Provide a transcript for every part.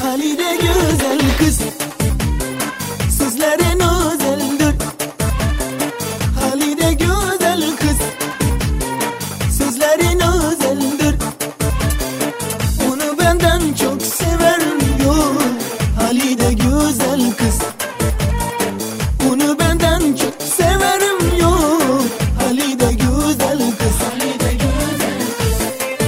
Halide güzel kız, sözlerin özeldir. Halide güzel kız, sözlerin özeldir. Onu benden çok severim yok. Halide güzel kız, onu benden çok severim yok. Halide güzel kız, Halide güzel kız.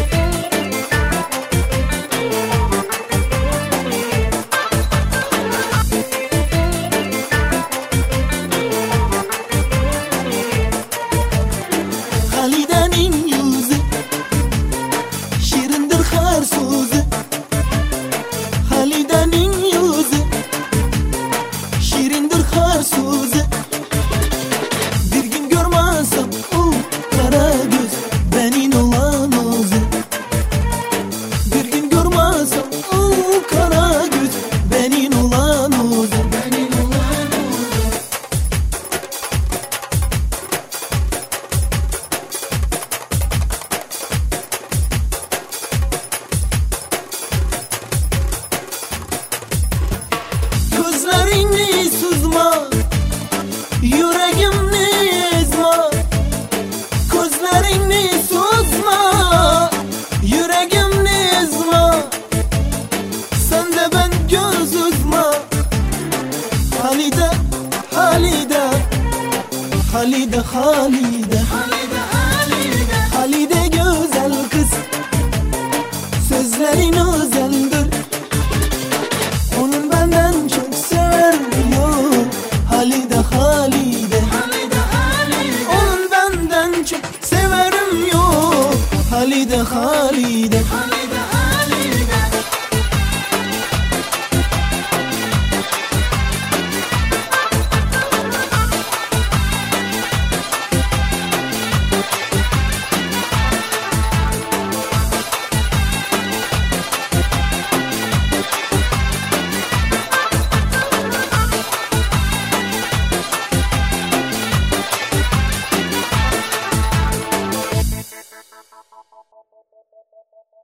Halide'nin yüzü şirindir her sözü. Halide'nin yüzü şirindir her sözü. Bir gün görmezsem o kara göz benim olan özü. Bir gün görmezsem o kara göz benim olan özü. Benim olan özü. Gözlerini süzme, yüreğimni ezme. Gözlerini süzme, yüreğimni ezme. Sen de ben göz üzme. Halide, Halide, Halide, Halide, Halide güzel kız, sözlerin özeldir.